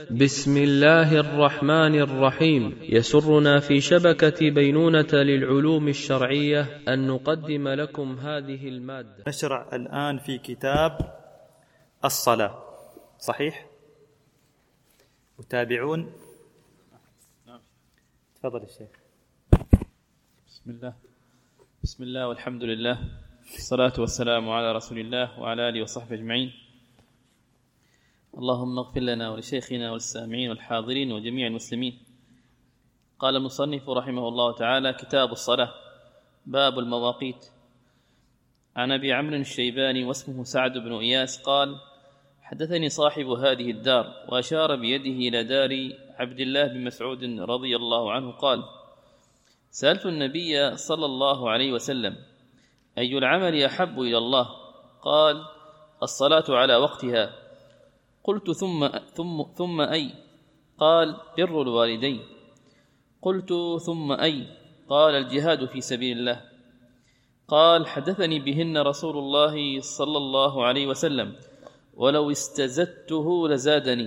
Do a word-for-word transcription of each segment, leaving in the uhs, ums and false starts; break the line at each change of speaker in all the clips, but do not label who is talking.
بسم الله الرحمن الرحيم. يسرنا في شبكة بينونة للعلوم الشرعية أن نقدم لكم هذه المادة.
نشرع الآن في كتاب الصلاة، صحيح؟ متابعون؟ تفضل الشيخ.
بسم الله بسم الله والحمد لله، الصلاة والسلام على رسول الله وعلى آله وصحبه أجمعين. اللهم اغفر لنا ولشيخنا والسامعين والحاضرين وجميع المسلمين. قال المصنف رحمه الله تعالى: كتاب الصلاة، باب المواقيت. عن أبي عمرو الشيباني واسمه سعد بن إياس قال: حدثني صاحب هذه الدار، وأشار بيده إلى دار عبد الله بن مسعود رضي الله عنه قال: سألت النبي صلى الله عليه وسلم: أي العمل أحب إلى الله؟ قال: الصلاة على وقتها. قلت: ثم ثم ثم أي؟ قال: بر الوالدين. قلت: ثم أي؟ قال: الجهاد في سبيل الله. قال: حدثني بهن رسول الله صلى الله عليه وسلم، ولو استزدته لزادني.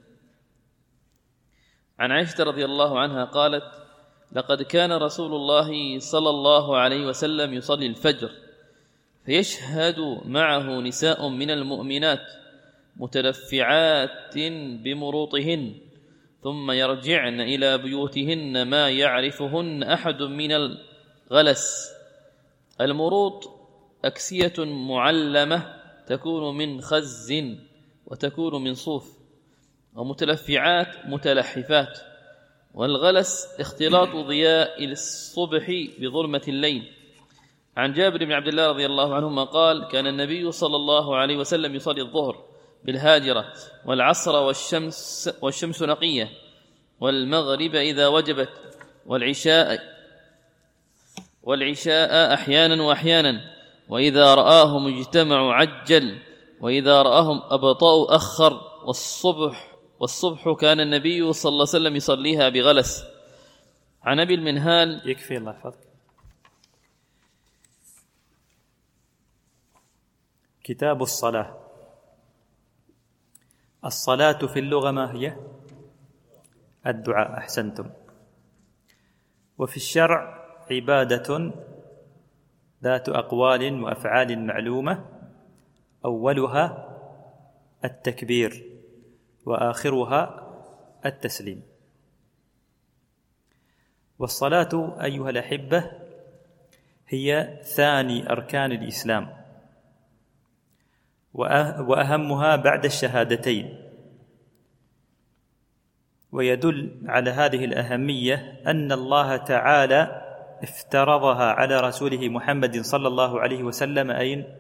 عن عائشة رضي الله عنها قالت: لقد كان رسول الله صلى الله عليه وسلم يصلي الفجر، فيشهد معه نساء من المؤمنات متلفعات بمروطهن، ثم يرجعن إلى بيوتهن ما يعرفهن أحد من الغلس. المروط أكسية معلمة تكون من خز وتكون من صوف، ومتلفعات متلحفات. والغلس اختلاط ضياء الصبح بظلمة الليل. عن جابر بن عبد الله رضي الله عنهما قال: كان النبي صلى الله عليه وسلم يصلي الظهر بالهاجرة، والعصر والشمس, والشمس نقية، والمغرب إذا وجبت، والعشاء والعشاء أحيانا وأحيانا، وإذا رآهم اجتمعوا عجل، وإذا رآهم أبطأوا أخر، والصبح والصبح كان النبي صلى الله عليه وسلم يصليها بغلس. عن أبي المنهال.
يكفي، الله يحفظك. كتاب الصلاة. الصلاة في اللغة ما هي؟ الدعاء، أحسنتم. وفي الشرع عبادة ذات أقوال وأفعال معلومة، أولها التكبير وآخرها التسليم. والصلاة أيها الأحبة هي ثاني أركان الإسلام، وأهمها بعد الشهادتين. ويدل على هذه الأهمية أن الله تعالى افترضها على رسوله محمد صلى الله عليه وسلم أين؟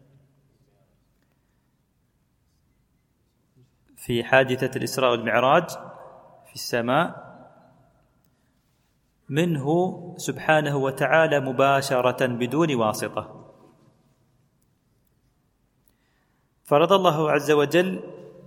في حادثة الإسراء والمعراج في السماء، منه سبحانه وتعالى مباشرة بدون واسطة. فرض الله عز وجل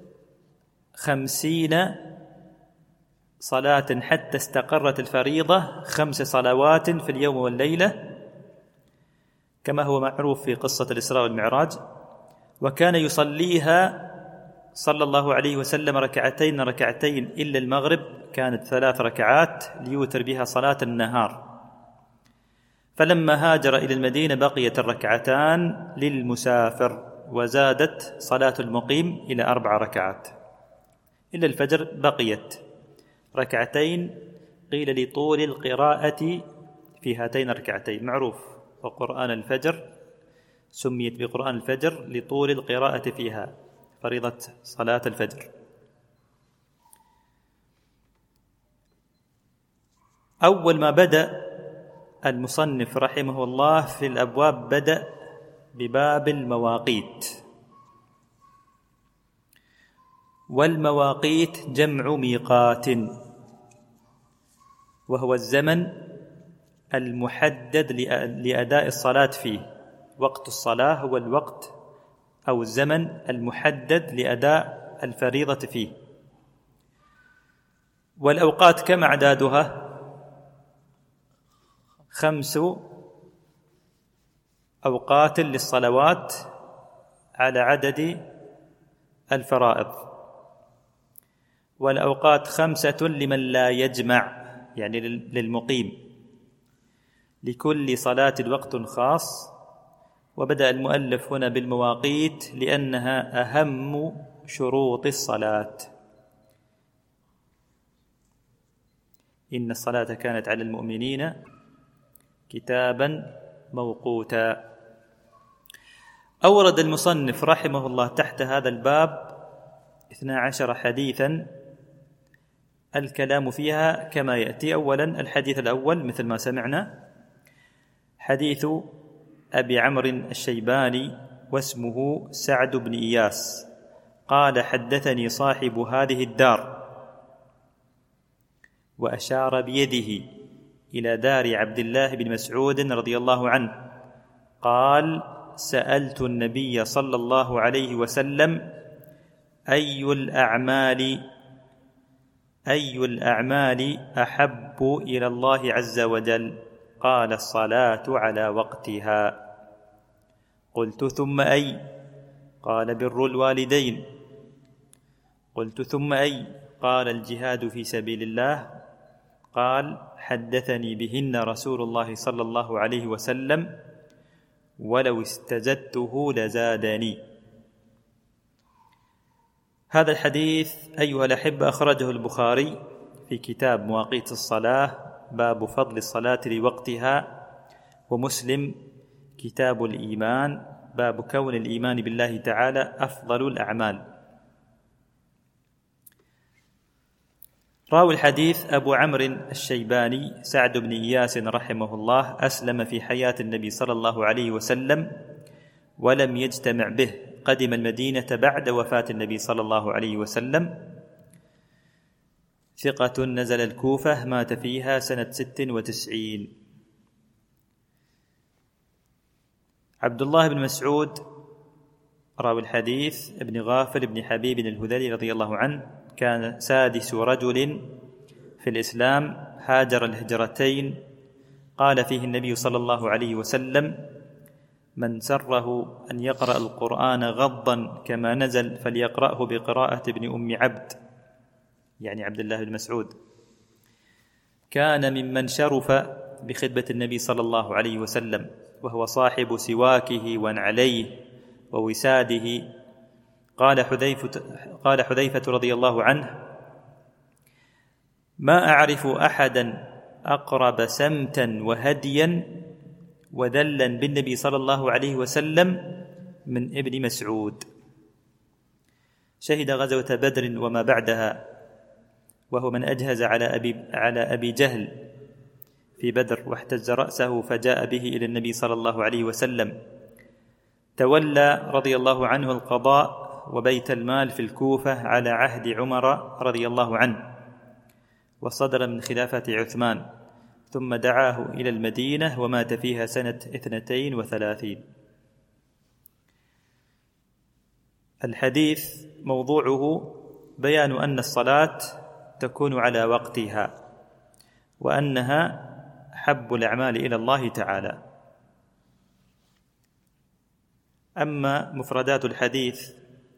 خمسين صلاة حتى استقرت الفريضة، خمس صلوات في اليوم والليلة كما هو معروف في قصة الإسراء والمعراج. وكان يصليها صلى الله عليه وسلم ركعتين ركعتين إلا المغرب، كانت ثلاث ركعات ليوتر بها صلاة النهار. فلما هاجر إلى المدينة بقيت الركعتان للمسافر، وزادت صلاة المقيم إلى أربع ركعات. إلا الفجر بقيت ركعتين، قيل لطول القراءة في هاتين الركعتين، معروف. وقرآن الفجر سميت بقرآن الفجر لطول القراءة فيها، فريضة صلاة الفجر. أول ما بدأ المصنف رحمه الله في الأبواب بدأ بباب المواقيت. والمواقيت جمع ميقات، وهو الزمن المحدد لأداء الصلاة فيه. وقت الصلاة هو الوقت أو الزمن المحدد لأداء الفريضة فيه. والأوقات كم أعدادها؟ خمس أوقات للصلوات على عدد الفرائض. والأوقات خمسة لمن لا يجمع، يعني للمقيم، لكل صلاة وقت خاص. وبدأ المؤلف هنا بالمواقيت لأنها أهم شروط الصلاة. إن الصلاة كانت على المؤمنين كتابا موقوتا. أورد المصنف رحمه الله تحت هذا الباب اثنا عشر حديثا الكلام فيها كما يأتي. أولا الحديث الأول مثل ما سمعنا، حديث أبي عمرو الشيباني واسمه سعد بن إياس قال: حدثني صاحب هذه الدار، وأشار بيده إلى دار عبد الله بن مسعود رضي الله عنه، قال: سألت النبي صلى الله عليه وسلم: أي الأعمال أي الأعمال أحب إلى الله عز وجل؟ قال: الصلاة على وقتها. قلت: ثم أي؟ قال: بر الوالدين. قلت: ثم أي؟ قال: الجهاد في سبيل الله. قال: حدثني بهن رسول الله صلى الله عليه وسلم، ولو استزدته لزادني. هذا الحديث أيها الأحبة أخرجه البخاري في كتاب مواقيت الصلاة باب فضل الصلاة لوقتها، ومسلم كتاب الإيمان باب كون الإيمان بالله تعالى أفضل الأعمال. راوي الحديث أبو عمرو الشيباني سعد بن إياس رحمه الله، أسلم في حياة النبي صلى الله عليه وسلم ولم يجتمع به، قدم المدينة بعد وفاة النبي صلى الله عليه وسلم، ثقة، نزل الكوفة، مات فيها سنة ست وتسعين. عبد الله بن مسعود راوي الحديث ابن غافل بن حبيب الهذلي رضي الله عنه، كان سادس رجل في الإسلام، هاجر الهجرتين. قال فيه النبي صلى الله عليه وسلم: من سره أن يقرأ القرآن غضا كما نزل فليقرأه بقراءة ابن أم عبد، يعني عبد الله بن مسعود. كان ممن شرف بخدمة النبي صلى الله عليه وسلم، وهو صاحب سواكه ونعليه ووساده. قال حذيفة, قال حذيفة رضي الله عنه: ما أعرف أحدا أقرب سمتا وهديا وذلا بالنبي صلى الله عليه وسلم من ابن مسعود. شهد غزوة بدر وما بعدها، وهو من أجهز على أبي, على أبي جهل في بدر، واحتز رأسه فجاء به إلى النبي صلى الله عليه وسلم. تولى رضي الله عنه القضاء وبيت المال في الكوفة على عهد عمر رضي الله عنه، وصدر من خلافة عثمان، ثم دعاه إلى المدينة ومات فيها سنة اثنتين وثلاثين. الحديث موضوعه بيان أن الصلاة تكون على وقتها، وأنها أحب الأعمال إلى الله تعالى. أما مفردات الحديث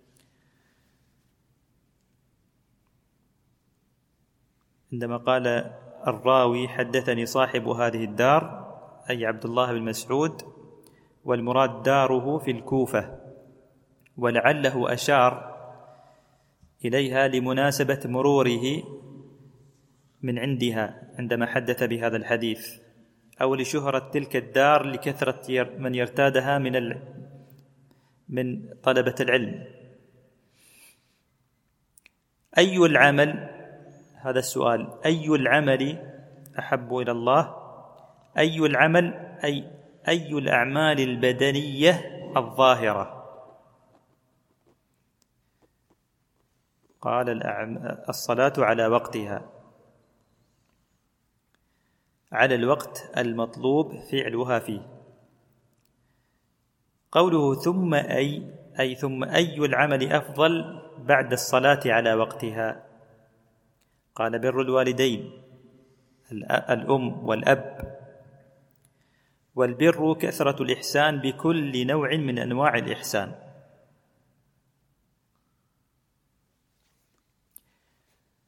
عندما قال الراوي: حدثني صاحب هذه الدار، أي عبد الله بن مسعود، والمراد داره في الكوفة، ولعله أشار إليها لمناسبة مروره من عندها عندما حدث بهذا الحديث، أو لشهرة تلك الدار لكثرة من يرتادها من من طلبة العلم. أي العمل، هذا السؤال، أي العمل أحب إلى الله؟ أي العمل أي أي الأعمال البدنية الظاهرة؟ قال: الصلاة على وقتها، على الوقت المطلوب فعلها فيه. قوله ثم أي أي ثم أي العمل أفضل بعد الصلاة على وقتها؟ قال: بر الوالدين، الأم والأب. والبر كثرة الإحسان بكل نوع من أنواع الإحسان.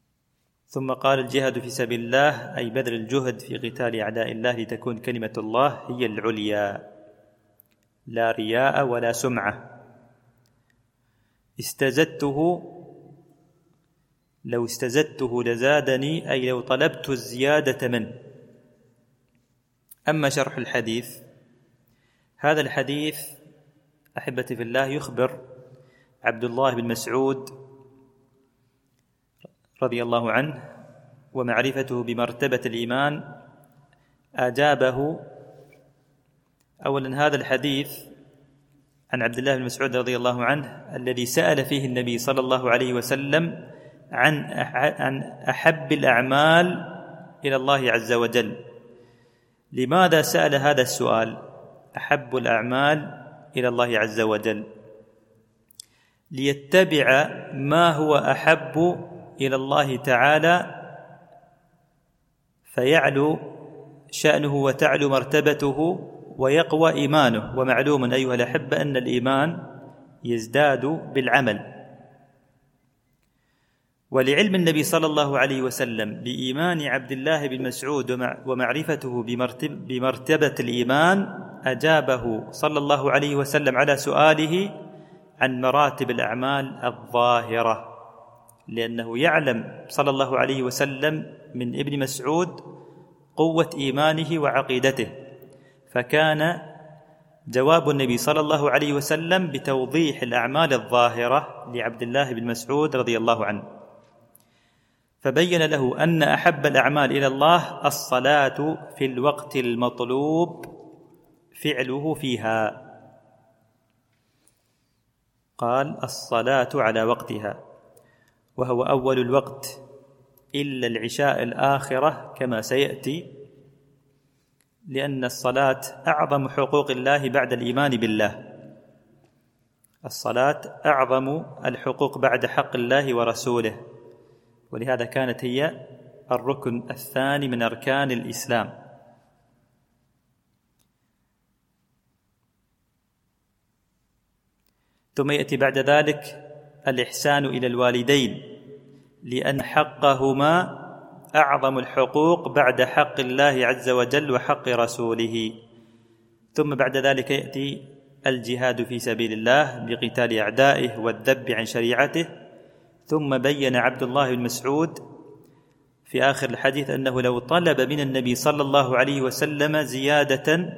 ثم قال الجهاد في سبيل الله أي بذل الجهد في قتال أعداء الله لتكون كلمة الله هي العليا، لا رياء ولا سمعة. استزدته لو استزدته لزادني، أي لو طلبت الزيادة منه. أما شرح الحديث، هذا الحديث أحبتي في الله يخبر عبد الله بن مسعود رضي الله عنه ومعرفته بمرتبة الإيمان أجابه. أولا هذا الحديث عن عبد الله بن مسعود رضي الله عنه الذي سأل فيه النبي صلى الله عليه وسلم عن عن أحب الأعمال إلى الله عز وجل. لماذا سأل هذا السؤال أحب الأعمال إلى الله عز وجل؟ ليتبع ما هو أحب إلى الله تعالى فيعلو شأنه وتعلو مرتبته ويقوى إيمانه. ومعلوم أيها الأحبة أن الإيمان يزداد بالعمل. ولعلم النبي صلى الله عليه وسلم بإيمان عبد الله بن مسعود ومعرفته بمرتب بمرتبة الإيمان أجابه صلى الله عليه وسلم على سؤاله عن مراتب الأعمال الظاهرة، لأنه يعلم صلى الله عليه وسلم من ابن مسعود قوة إيمانه وعقيدته، فكان جواب النبي صلى الله عليه وسلم بتوضيح الأعمال الظاهرة لعبد الله بن مسعود رضي الله عنه، فبين له أن أحب الأعمال إلى الله الصلاة في الوقت المطلوب فعله فيها. قال الصلاة على وقتها، وهو أول الوقت إلا العشاء الآخرة كما سيأتي، لأن الصلاة أعظم حقوق الله بعد الإيمان بالله. الصلاة أعظم الحقوق بعد حق الله ورسوله، ولهذا كانت هي الركن الثاني من أركان الإسلام. ثم يأتي بعد ذلك الإحسان إلى الوالدين، لأن حقهما أعظم الحقوق بعد حق الله عز وجل وحق رسوله. ثم بعد ذلك يأتي الجهاد في سبيل الله بقتال أعدائه والذب عن شريعته. ثم بين عبد الله بن مسعود في آخر الحديث أنه لو طلب من النبي صلى الله عليه وسلم زيادة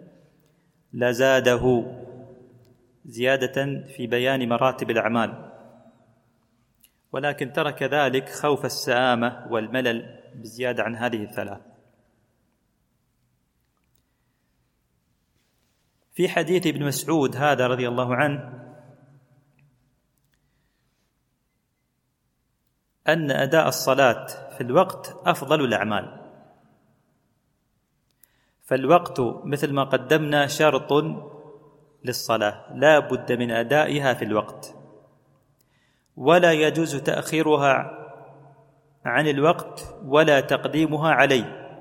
لزاده، زيادة في بيان مراتب الأعمال، ولكن ترك ذلك خوف السآمة والملل بزيادة عن هذه الثلاث. في حديث ابن مسعود هذا رضي الله عنه أن أداء الصلاة في الوقت أفضل الأعمال، فالوقت مثل ما قدمنا شرط للصلاة، لا بد من أدائها في الوقت، ولا يجوز تأخيرها عن الوقت ولا تقديمها عليه،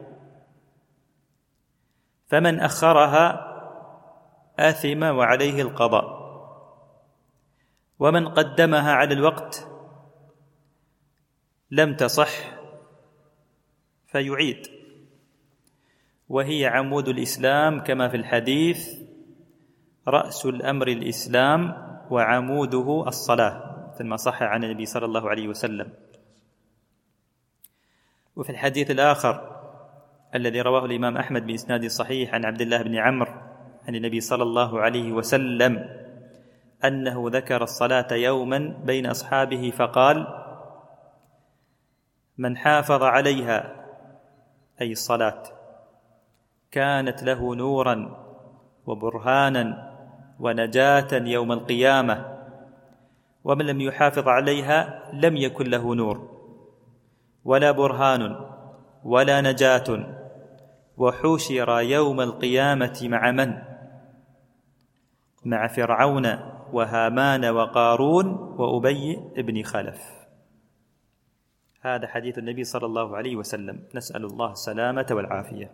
فمن أخرها آثم وعليه القضاء، ومن قدمها على الوقت لم تصح فيعيد. وهي عمود الإسلام كما في الحديث: رأس الأمر الإسلام وعموده الصلاة، مثل ما صح عن النبي صلى الله عليه وسلم. وفي الحديث الآخر الذي رواه الإمام أحمد بإسناد صحيح عن عبد الله بن عمرو عن النبي صلى الله عليه وسلم أنه ذكر الصلاة يوما بين أصحابه فقال: من حافظ عليها، أي الصلاة، كانت له نورا وبرهانا ونجاة يوم القيامة، ومن لم يحافظ عليها لم يكن له نور ولا برهان ولا نجاة، وحشر يوم القيامة مع من؟ مع فرعون وهامان وقارون وأبي بن خلف. هذا حديث النبي صلى الله عليه وسلم، نسأل الله السلامة والعافية.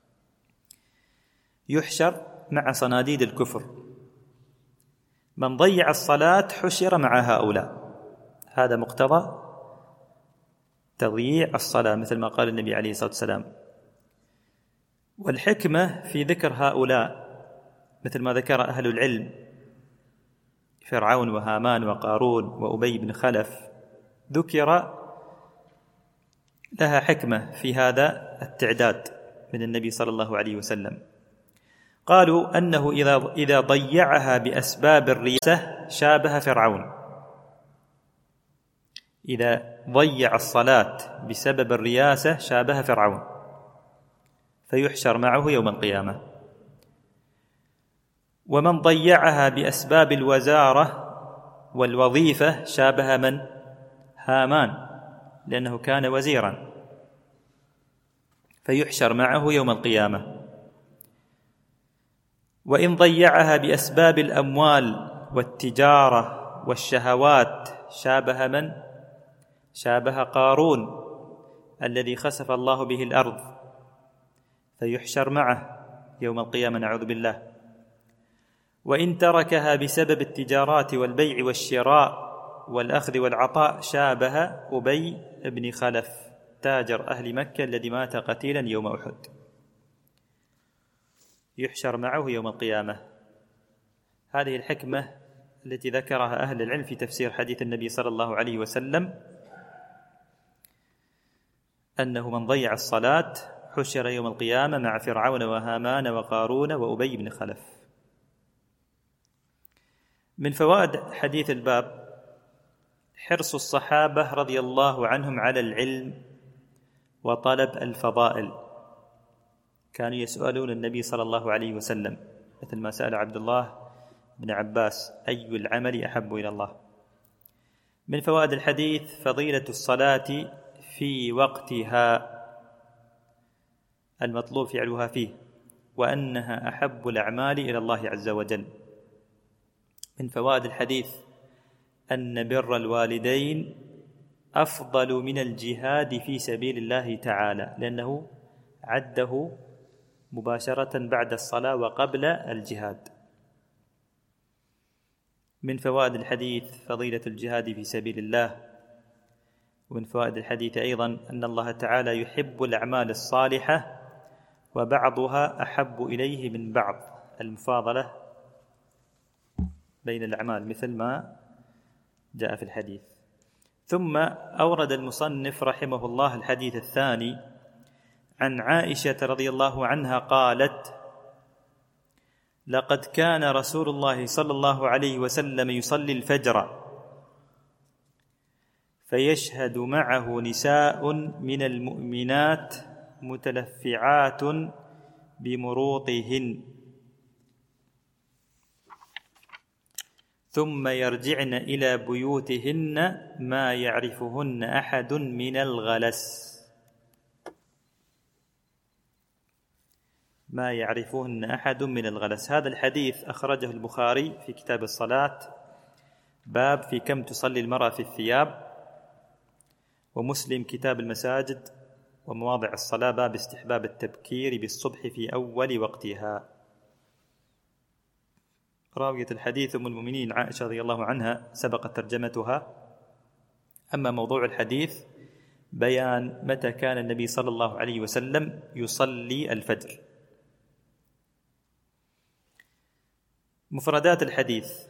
يحشر مع صناديد الكفر، من ضيع الصلاة حشر مع هؤلاء، هذا مقتضى تضييع الصلاة مثل ما قال النبي عليه الصلاة والسلام. والحكمة في ذكر هؤلاء مثل ما ذكر أهل العلم فرعون وهامان وقارون وأبي بن خلف، ذكر لها حكمة في هذا التعداد من النبي صلى الله عليه وسلم. قالوا أنه إذا إذا ضيعها بأسباب الرياسة شابه فرعون، إذا ضيع الصلاة بسبب الرياسة شابه فرعون فيحشر معه يوم القيامة. ومن ضيعها بأسباب الوزارة والوظيفة شابه من؟ هامان، لأنه كان وزيرا فيحشر معه يوم القيامة. وإن ضيعها بأسباب الأموال والتجارة والشهوات شابه من؟ شابه قارون الذي خسف الله به الأرض فيحشر معه يوم القيامة، نعوذ بالله. وإن تركها بسبب التجارات والبيع والشراء والأخذ والعطاء شابه أبي بن خلف تاجر أهل مكة الذي مات قتيلا يوم أحد، يحشر معه يوم القيامة. هذه الحكمة التي ذكرها أهل العلم في تفسير حديث النبي صلى الله عليه وسلم أنه من ضيع الصلاة حشر يوم القيامة مع فرعون وهامان وقارون وأبي بن خلف. من فوائد حديث الباب حرص الصحابة رضي الله عنهم على العلم وطلب الفضائل، كانوا يسألون النبي صلى الله عليه وسلم مثل ما سأل عبد الله بن عباس أي العمل أحب إلى الله. من فوائد الحديث فضيلة الصلاة في وقتها المطلوب فعلها فيه، وأنها أحب الأعمال إلى الله عز وجل. من فوائد الحديث أن بر الوالدين أفضل من الجهاد في سبيل الله تعالى، لأنه عده مباشرة بعد الصلاة وقبل الجهاد. من فوائد الحديث فضيلة الجهاد في سبيل الله. ومن فوائد الحديث أيضا أن الله تعالى يحب الأعمال الصالحة وبعضها أحب إليه من بعض، المفاضلة بين الأعمال مثل ما جاء في الحديث. ثم أورد المصنف رحمه الله الحديث الثاني عن عائشة رضي الله عنها قالت: لقد كان رسول الله صلى الله عليه وسلم يصلي الفجر فيشهد معه نساء من المؤمنات متلفعات بمروطهن ثم يرجعن إلى بيوتهن ما يعرفهن أحد من الغلس ما يعرفهن أحد من الغلس. هذا الحديث أخرجه البخاري في كتاب الصلاة باب في كم تصلي المرأة في الثياب، ومسلم كتاب المساجد ومواضع الصلاة باب استحباب التبكير بالصبح في أول وقتها. راوية الحديث أم المؤمنين عائشة رضي الله عنها سبقت ترجمتها. أما موضوع الحديث بيان متى كان النبي صلى الله عليه وسلم يصلي الفجر. مفردات الحديث: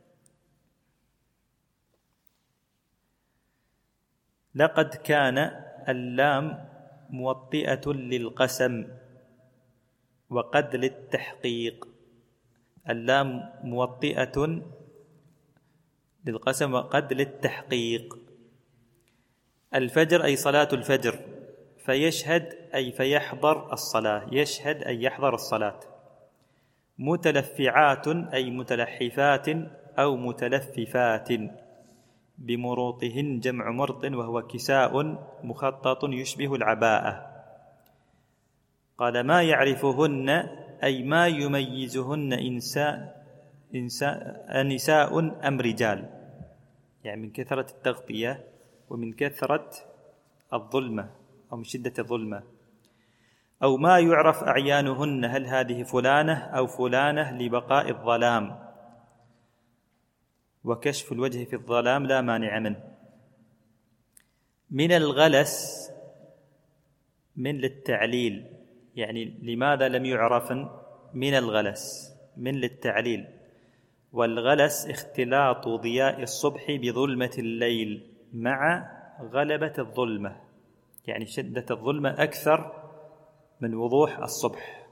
لقد كان اللام موطئة للقسم وقد للتحقيق. اللام موطئة للقسم وقد للتحقيق. الفجر أي صلاة الفجر، فيشهد أي فيحضر الصلاة، يشهد أي يحضر الصلاة. متلفعات أي متلحفات أو متلففات بمروطهن جمع مرط وهو كساء مخطط يشبه العباءة. قال: ما يعرفهن أي ما يميزهن إنساء إنساء نساء أم رجال، يعني من كثرة التغطية ومن كثرة الظلمة أو من شدة الظلمة. أو ما يعرف أعيانهن، هل هذه فلانة أو فلانة لبقاء الظلام، وكشف الوجه في الظلام لا مانع منه. من الغلس من للتعليل، يعني لماذا لم يعرف من الغلس؟ من للتعليل، والغلس اختلاط ضياء الصبح بظلمة الليل مع غلبة الظلمة، يعني شدة الظلمة أكثر من وضوح الصبح.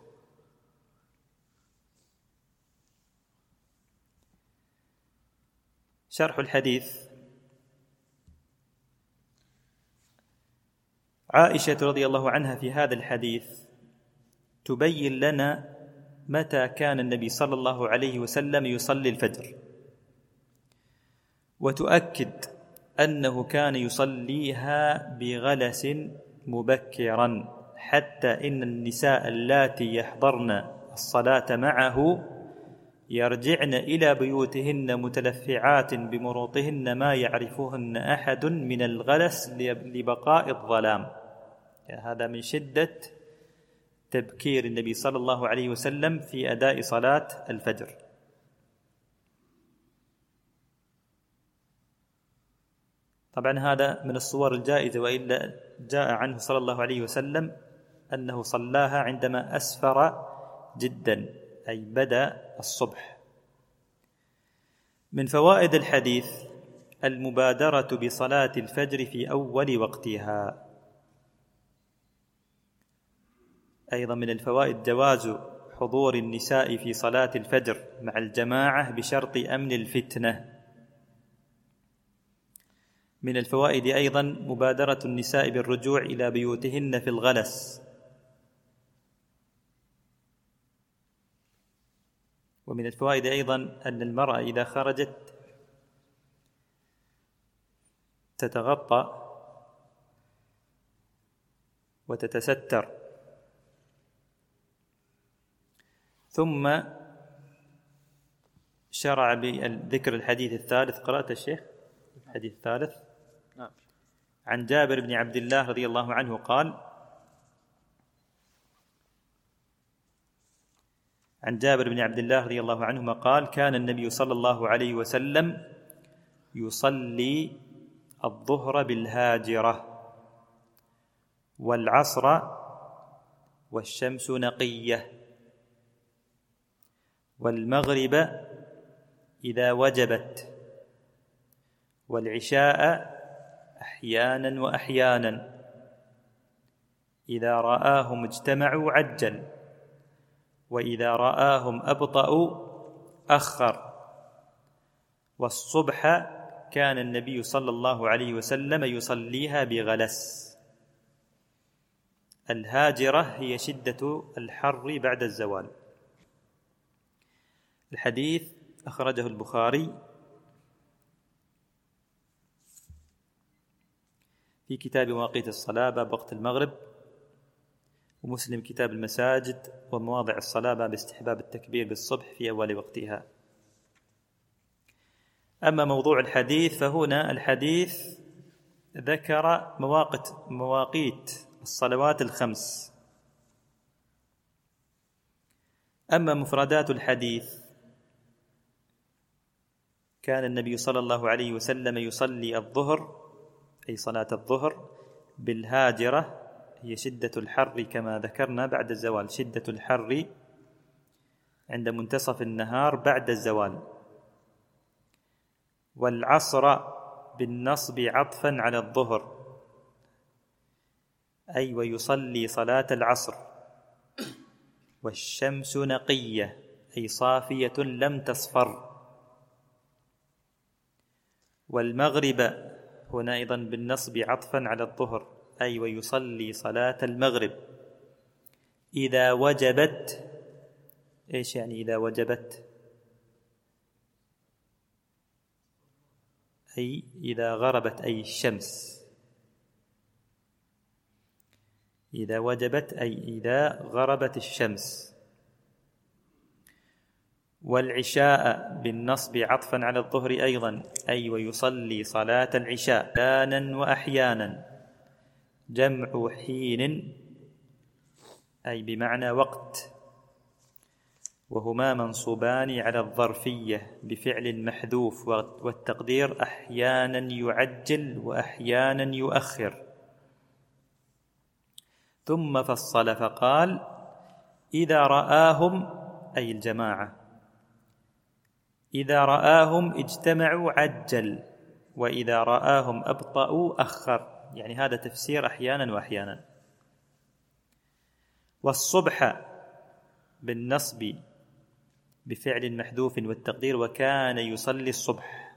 شرح الحديث: عائشة رضي الله عنها في هذا الحديث تبين لنا متى كان النبي صلى الله عليه وسلم يصلي الفجر، وتؤكد أنه كان يصليها بغلس مبكرا، حتى إن النساء اللاتي يحضرن الصلاة معه يرجعن إلى بيوتهن متلفعات بمروطهن ما يعرفهن أحد من الغلس لبقاء الظلام. يعني هذا من شدة تبكير النبي صلى الله عليه وسلم في أداء صلاة الفجر. طبعا هذا من الصور الجائزة، وإلا جاء عنه صلى الله عليه وسلم أنه صلاها عندما أسفر جدا، أي بدأ الصبح. من فوائد الحديث المبادرة بصلاة الفجر في أول وقتها. أيضا من الفوائد جواز حضور النساء في صلاة الفجر مع الجماعة بشرط أمن الفتنة. من الفوائد أيضا مبادرة النساء بالرجوع إلى بيوتهن في الغلس. ومن الفوائد أيضا أن المرأة إذا خرجت تتغطى وتتستر. ثم شرع بذكر الحديث الثالث. قرأت الشيخ الحديث الثالث؟
نعم.
عن جابر بن عبد الله رضي الله عنه قال: عن جابر بن عبد الله رضي الله عنهما قال: كان النبي صلى الله عليه وسلم يصلي الظهر بالهاجرة والعصر والشمس نقية والمغرب إذا وجبت والعشاء أحيانا وأحيانا، إذا رآهم اجتمعوا عجل وإذا رآهم أبطأوا أخر، والصبح كان النبي صلى الله عليه وسلم يصليها بغلس. الهاجرة هي شدة الحر بعد الزوال. الحديث أخرجه البخاري في كتاب مواقيت الصلاة باب وقت المغرب، ومسلم كتاب المساجد ومواضع الصلاة باب استحباب التكبير بالصبح في أول وقتها. أما موضوع الحديث فهنا الحديث ذكر مواقيت مواقيت الصلوات الخمس. أما مفردات الحديث: كان النبي صلى الله عليه وسلم يصلي الظهر أي صلاة الظهر بالهاجرة، هي شدة الحر كما ذكرنا بعد الزوال، شدة الحر عند منتصف النهار بعد الزوال. والعصر بالنصب عطفا على الظهر، أي ويصلي صلاة العصر. والشمس نقية أي صافية لم تصفر. والمغرب هنا أيضا بالنصب عطفا على الظهر، أي ويصلي صلاة المغرب إذا وجبت. إيش يعني إذا وجبت؟ أي إذا غربت أي الشمس، إذا وجبت أي إذا غربت الشمس. والعشاء بالنصب عطفا على الظهر أيضا، أي ويصلي صلاة العشاء أحيانا وأحيانا، جمع حين أي بمعنى وقت. وهما منصوبان على الظرفية بفعل محذوف، والتقدير أحيانا يعجل وأحيانا يؤخر. ثم فصل فقال: إذا رآهم، أي الجماعة، إذا رآهم اجتمعوا عجل، وإذا رآهم أبطأوا أخر. يعني هذا تفسير أحيانا وأحيانا. والصبح بالنصب بفعل محذوف والتقدير وكان يصلي الصبح،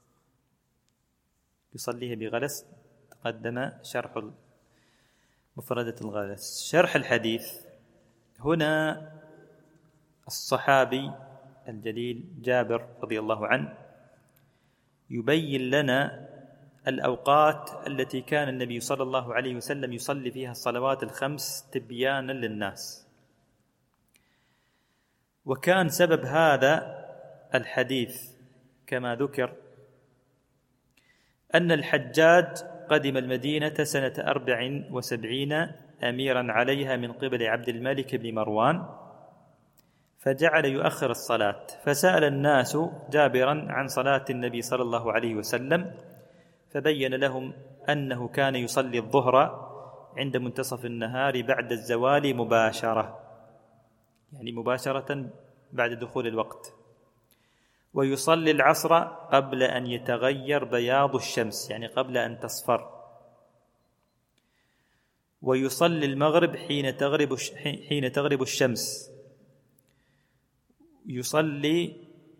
يصليه بغلس، تقدم شرح مفردة الغلس. شرح الحديث. هنا الصحابي الجليل جابر رضي الله عنه يبين لنا الأوقات التي كان النبي صلى الله عليه وسلم يصلي فيها الصلوات الخمس تبيانا للناس. وكان سبب هذا الحديث كما ذكر أن الحجاج قدم المدينة سنة أربع وسبعين أميرا عليها من قبل عبد الملك بن مروان، فجعل يؤخر الصلاة، فسأل الناس جابرا عن صلاة النبي صلى الله عليه وسلم، فبين لهم أنه كان يصلي الظهر عند منتصف النهار بعد الزوال مباشرة، يعني مباشرة بعد دخول الوقت، ويصلي العصر قبل أن يتغير بياض الشمس، يعني قبل أن تصفر، ويصلي المغرب حين تغرب حين تغرب الشمس، يصلي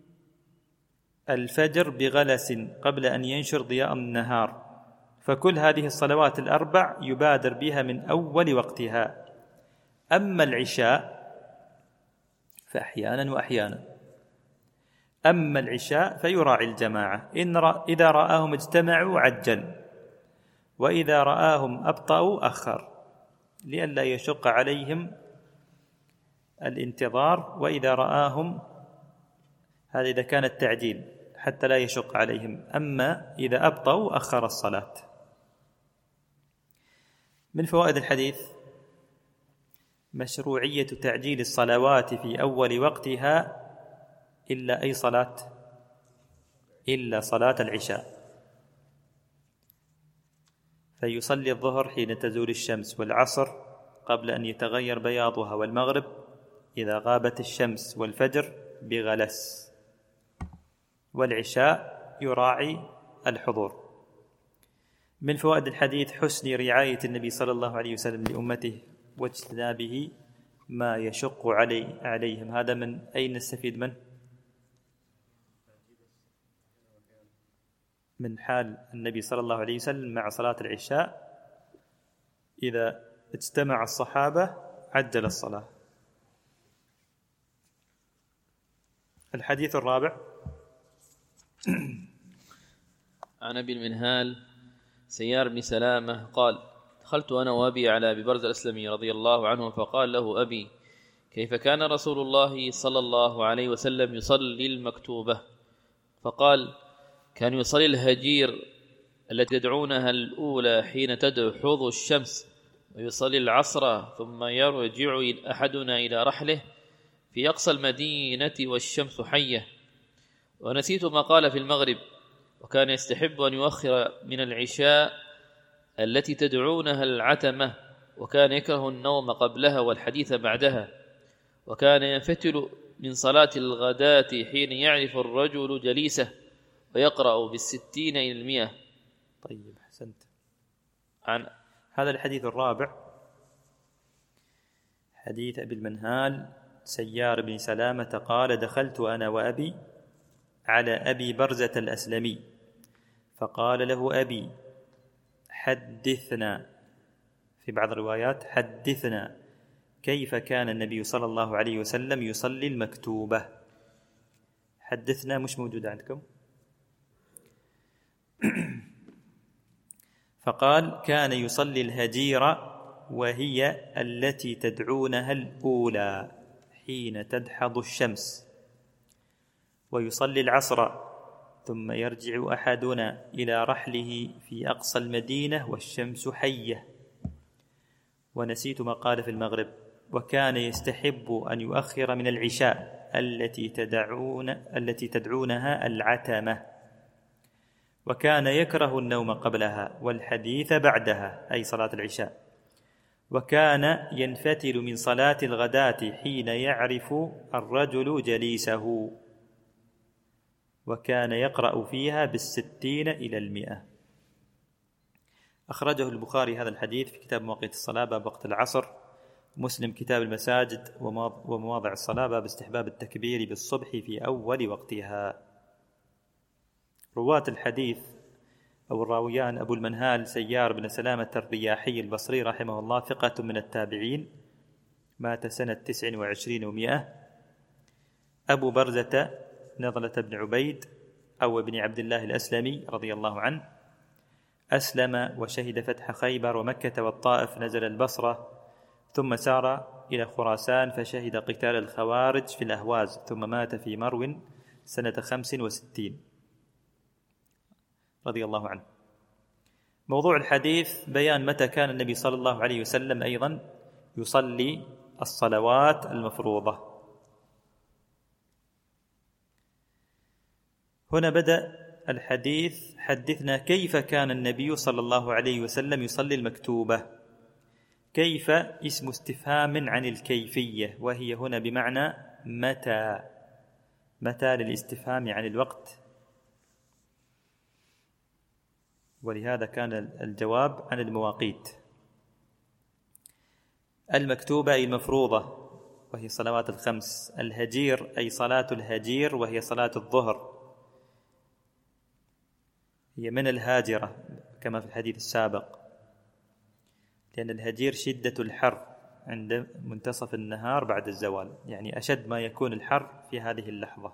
الفجر بغلس قبل أن ينشر ضياء النهار. فكل هذه الصلوات الأربع يبادر بها من أول وقتها. أما العشاء فأحيانا وأحيانا. أما العشاء فيراعي الجماعة، إن رأ إذا رآهم اجتمعوا عجل، وإذا رآهم أبطأوا أخر، لئلا يشق عليهم الانتظار، وإذا رآهم، هذا إذا كان التعجيل حتى لا يشق عليهم، أما إذا أبطأوا أخر الصلاة. من فوائد الحديث مشروعية تعجيل الصلوات في أول وقتها إلا أي صلاة؟ إلا صلاة العشاء، فيصلي الظهر حين تزول الشمس، والعصر قبل أن يتغير بياضها، والمغرب إذا غابت الشمس، والفجر بغلس، والعشاء يراعي الحضور. من فوائد الحديث حسن رعاية النبي صلى الله عليه وسلم لأمته واجتنابه ما يشق علي عليهم. هذا من أين نستفيد منه؟ من حال النبي صلى الله عليه وسلم مع صلاة العشاء، إذا اجتمع الصحابة عجل الصلاة. الحديث الرابع
عن أبي المنهال سيار بن سلامة قال: دخلت أنا وأبي على أبي برزة الأسلمي رضي الله عنه، فقال له أبي: كيف كان رسول الله صلى الله عليه وسلم يصلي المكتوبة؟ فقال: كان يصلي الهجير التي تدعونها الأولى حين تدحض الشمس، ويصلي العصر، ثم يرجع أحدنا إلى رحله في أقصى المدينة والشمس حية. ونسيت ما قال في المغرب، وكان يستحب أن يؤخر من العشاء التي تدعونها العتمة، وكان يكره النوم قبلها والحديث بعدها، وكان ينفتل من صلاة الغداة حين يعرف الرجل جليسه، ويقرأ بالستين إلى المئة.
طيب، حسنت.
عن
هذا الحديث الرابع حديث أبي المنهال سيار بن سلامة قال: دخلت أنا وأبي على أبي برزة الأسلمي، فقال له أبي: حدثنا، في بعض الروايات حدثنا، كيف كان النبي صلى الله عليه وسلم يصلي المكتوبة. حدثنا مش موجود عندكم. فقال: كان يصلي الهجيرة، وهي التي تدعونها الأولى حين تدحض الشمس، ويصلي العصر، ثم يرجع أحدنا إلى رحله في أقصى المدينة والشمس حية. ونسيت ما قال في المغرب، وكان يستحب أن يؤخر من العشاء التي تدعون التي تدعونها العتمة، وكان يكره النوم قبلها والحديث بعدها أي صلاة العشاء، وكان ينفتل من صلاة الغداة حين يعرف الرجل جليسه، وكان يقرأ فيها بالستين إلى المئة. أخرجه البخاري هذا الحديث في كتاب مواقيت الصلاة باب وقت العصر، مسلم كتاب المساجد ومواضع الصلاة باب استحباب التكبير بالصبح في أول وقتها. رواة الحديث أو الراويان أبو المنهال سيار بن سلامة الرياحي البصري رحمه الله ثقة من التابعين، مات سنة تسع وعشرين ومئة. أبو برزة نضلة بن عبيد أو ابن عبد الله الأسلمي رضي الله عنه أسلم وشهد فتح خيبر ومكة والطائف، نزل البصرة ثم سار إلى خراسان فشهد قتال الخوارج في الأهواز، ثم مات في مرو سنة خمس وستين رضي الله عنه. موضوع الحديث بيان متى كان النبي صلى الله عليه وسلم أيضا يصلي الصلوات المفروضة. هنا بدأ الحديث حدثنا كيف كان النبي صلى الله عليه وسلم يصلي المكتوبة. كيف اسم استفهام عن الكيفية، وهي هنا بمعنى متى، متى للاستفهام عن الوقت، ولهذا كان الجواب عن المواقيت. المكتوبة أي المفروضة وهي صلوات الخمس. الهجير أي صلاة الهجير وهي صلاة الظهر، هي من الهاجرة كما في الحديث السابق، لأن الهجير شدة الحر عند منتصف النهار بعد الزوال، يعني أشد ما يكون الحر في هذه اللحظة.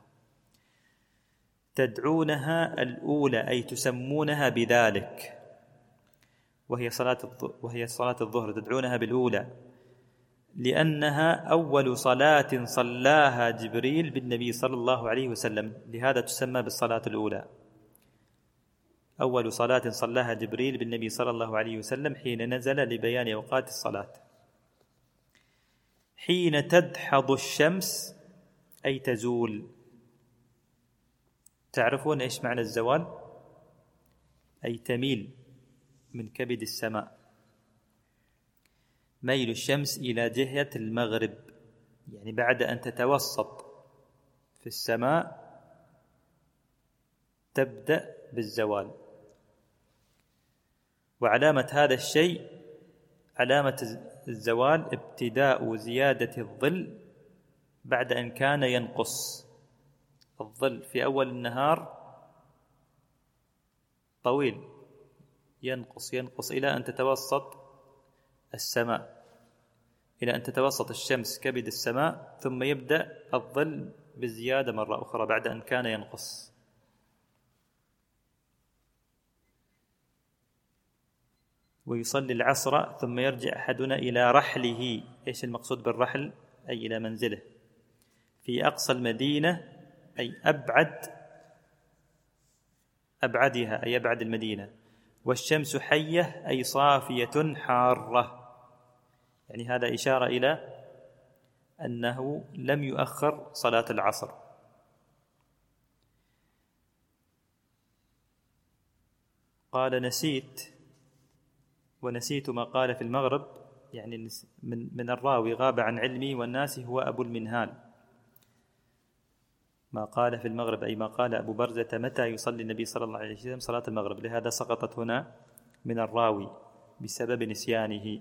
تدعونها الأولى أي تسمونها بذلك، وهي صلاة وهي صلاة الظهر تدعونها بالأولى لأنها أول صلاة صلاها جبريل بالنبي صلى الله عليه وسلم، لهذا تسمى بالصلاة الأولى. أول صلاة صلاها جبريل بالنبي صلى الله عليه وسلم حين نزل لبيان أوقات الصلاة. حين تدحض الشمس أي تزول. تعرفون إيش معنى الزوال؟ أي تميل من كبد السماء، ميل الشمس إلى جهة المغرب، يعني بعد أن تتوسط في السماء تبدأ بالزوال. وعلامة هذا الشيء، علامة الزوال ابتداء زيادة الظل بعد أن كان ينقص. الظل في أول النهار طويل، ينقص ينقص إلى أن تتوسط السماء، إلى أن تتوسط الشمس كبد السماء، ثم يبدأ الظل بالزيادة مرة أخرى بعد أن كان ينقص. ويصلي العصر ثم يرجع أحدنا إلى رحله. إيش المقصود بالرحل؟ أي إلى منزله في أقصى المدينة، أي أبعد أبعدها أي أبعد المدينة. والشمس حية أي صافية حارة، يعني هذا إشارة إلى أنه لم يؤخر صلاة العصر. قال نسيت ونسيت ما قال في المغرب، يعني من من الراوي غاب عن علمي والناس هو أبو المنهال. ما قال في المغرب أي ما قال أبو برزة متى يصلي النبي صلى الله عليه وسلم صلاة المغرب، لهذا سقطت هنا من الراوي بسبب نسيانه.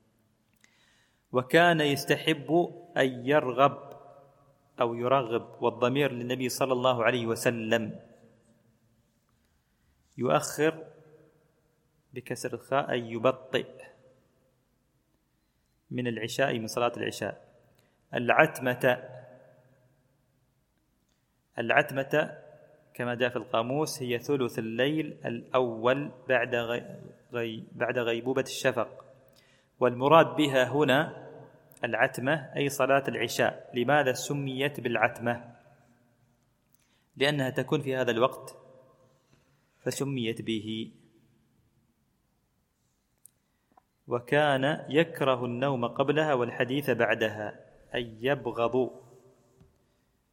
وكان يستحب أن يرغب أو يرغب، والضمير للنبي صلى الله عليه وسلم، يؤخر بكسر الخاء أي يبطئ من العشاء، من صلاة العشاء. العتمة، العتمة كما جاء في القاموس هي ثلث الليل الأول بعد غي بعد غيبوبة الشفق. والمراد بها هنا العتمة أي صلاة العشاء. لماذا سميت بالعتمة؟ لأنها تكون في هذا الوقت فسميت به. وكان يكره النوم قبلها والحديث بعدها، أي يبغض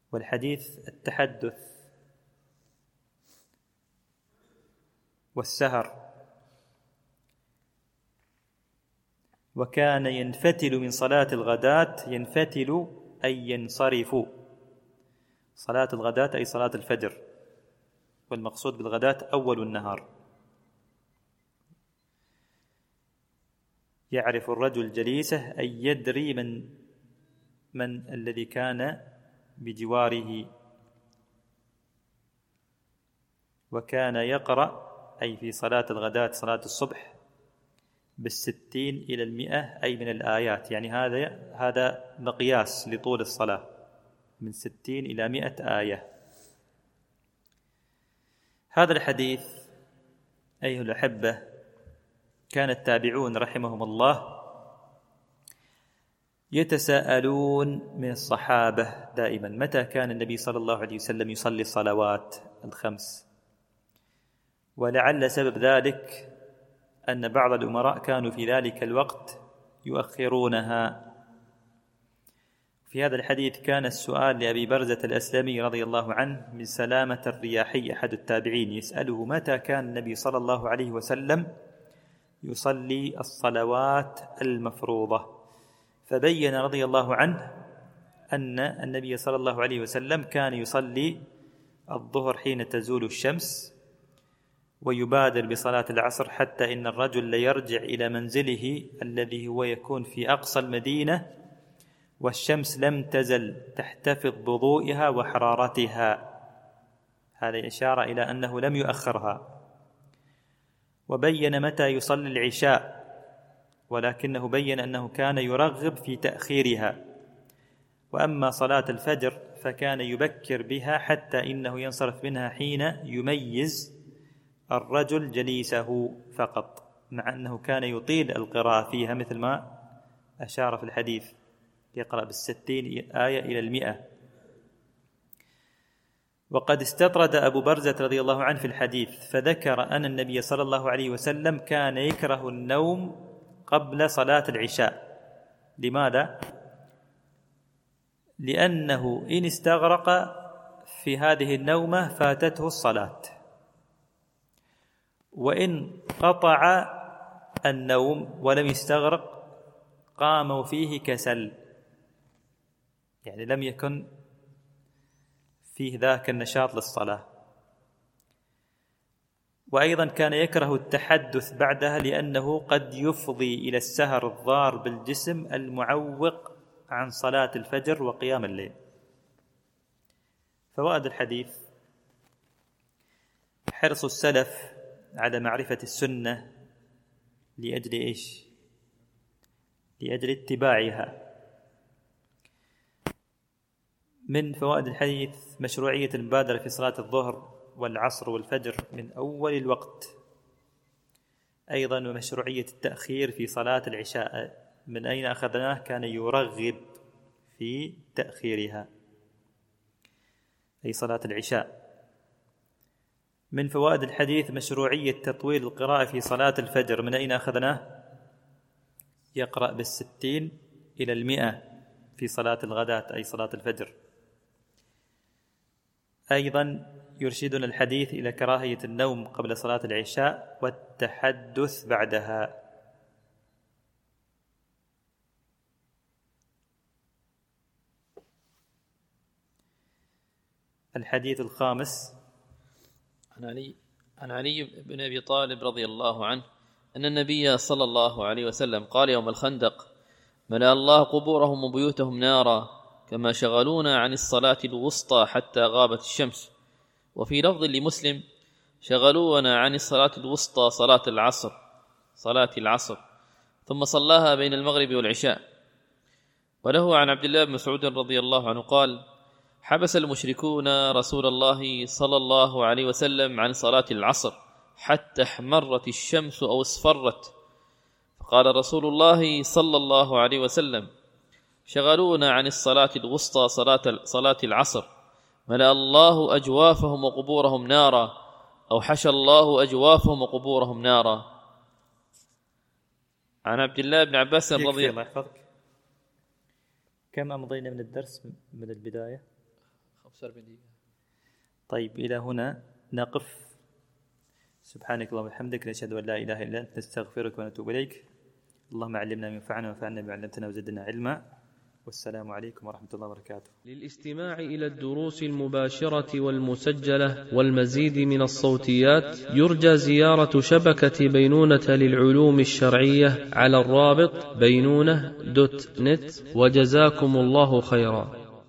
والحديث التحدث والسهر. وكان ينفتل من صلاة الغداة، ينفتل أي ينصرف. صلاة الغداة أي صلاة الفجر، والمقصود بالغداة أول النهار. يعرف الرجل جليسه أي يدري من من الذي كان بجواره. وكان يقرأ أي في صلاة الغداة صلاة الصبح بالستين إلى المئة أي من الآيات، يعني هذا هذا مقياس لطول الصلاة، من ستين إلى مئة آية. هذا الحديث أيها الأحبة كان التابعون رحمهم الله يتساءلون من الصحابة دائما متى كان النبي صلى الله عليه وسلم يصلي الصلوات الخمس. ولعل سبب ذلك أن بعض الأمراء كانوا في ذلك الوقت يؤخرونها. في هذا الحديث كان السؤال لأبي برزة الأسلمي رضي الله عنه من سلامة الرياحي أحد التابعين، يسأله متى كان النبي صلى الله عليه وسلم يصلي الصلوات المفروضة. فبين رضي الله عنه أن النبي صلى الله عليه وسلم كان يصلي الظهر حين تزول الشمس، ويبادر بصلاة العصر، حتى إن الرجل ليرجع إلى منزله الذي هو يكون في أقصى المدينة والشمس لم تزل تحتفظ بضوئها وحرارتها. هذه إشارة إلى أنه لم يؤخرها. وبين متى يصلي العشاء، ولكنه بين أنه كان يرغب في تأخيرها. وأما صلاة الفجر فكان يبكر بها حتى إنه ينصرف منها حين يميز الرجل جليسه فقط، مع أنه كان يطيل القراءة فيها مثل ما أشار في الحديث، يقرأ بالستين آية إلى المئة. وقد استطرد أبو برزة رضي الله عنه في الحديث فذكر أن النبي صلى الله عليه وسلم كان يكره النوم قبل صلاة العشاء. لماذا؟ لأنه إن استغرق في هذه النومة فاتته الصلاة، وإن قطع النوم ولم يستغرق قام فيه كسل، يعني لم يكن فيه ذاك النشاط للصلاة. وأيضا كان يكره التحدث بعدها لأنه قد يفضي إلى السهر الضار بالجسم المعوق عن صلاة الفجر وقيام الليل. فوائد الحديث: حرص السلف على معرفة السنة لأجل إيش؟ لأجل اتباعها. من فوائد الحديث مشروعية المبادرة في صلاة الظهر والعصر والفجر من أول الوقت. أيضا مشروعية التأخير في صلاة العشاء. من أين أخذناه؟ كان يرغب في تأخيرها، أي صلاة العشاء. من فوائد الحديث مشروعية تطويل القراءة في صلاة الفجر. من أين أخذناه؟ يقرأ بالستين إلى المئة في صلاة الغداة أي صلاة الفجر. أيضا يرشدنا الحديث إلى كراهية النوم قبل صلاة العشاء والتحدث بعدها. الحديث الخامس
عن علي عن علي بن أبي طالب رضي الله عنه أن النبي صلى الله عليه وسلم قال يوم الخندق: ملأ الله قبورهم وبيوتهم نارا كما شغلونا عن الصلاة الوسطى حتى غابت الشمس. وفي لفظ لمسلم: شغلونا عن الصلاة الوسطى صلاة العصر صلاة العصر ثم صلاها بين المغرب والعشاء. وله عن عبد الله بن مسعود رضي الله عنه قال: حبس المشركون رسول الله صلى الله عليه وسلم عن صلاة العصر حتى احمرت الشمس أو اصفرت، فقال رسول الله صلى الله عليه وسلم: شغلونا عن الصلاة الوسطى صلاة صلاة العصر ملأ الله أجوافهم وقبورهم نارا، أو حشى الله أجوافهم وقبورهم نارا. عن عبد الله بن عباس رضي الله
عنه. كم أمضينا من الدرس من البداية؟ طيب إلى هنا نقف. سبحانك اللهم وبحمدك، نشهد أن لا إله إلا أنت، نستغفرك ونتوب إليك. اللهم علمنا ما ينفعنا وانفعنا بما علمتنا وزدنا علما. والسلام عليكم ورحمة الله وبركاته.
للاستماع إلى الدروس المباشرة والمسجلة والمزيد من الصوتيات يرجى زيارة شبكة بينونة للعلوم الشرعية على الرابط بينونة دوت نت. وجزاكم الله خيرا.